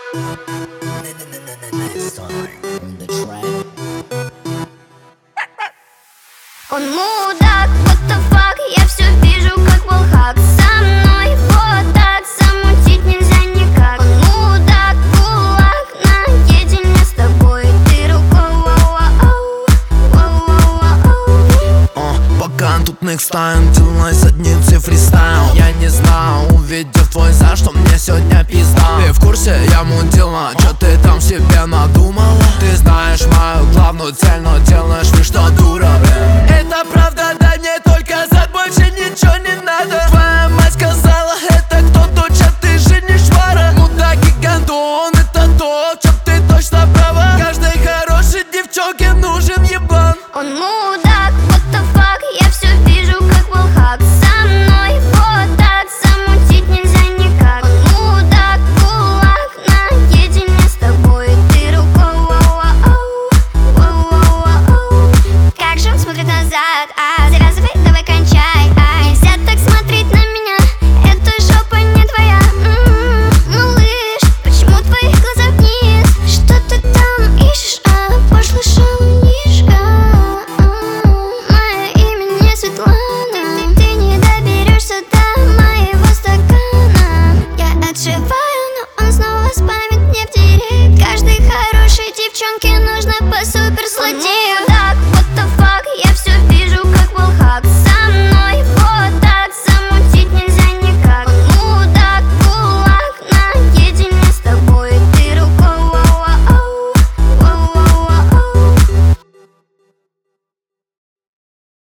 Он мудак, what the fuck, я все вижу как волхак. Со мной вот так замутить нельзя никак. Он мудак, кулак, наедине с тобой. Ты рукой, Пока тут next time, делай задницы фристайл. Я не знаю, увидев твой за что мне сегодня пизда. Ты в курсе, я мудила, чё ты там себе надумала? Ты знаешь мою главную цель, но делаешь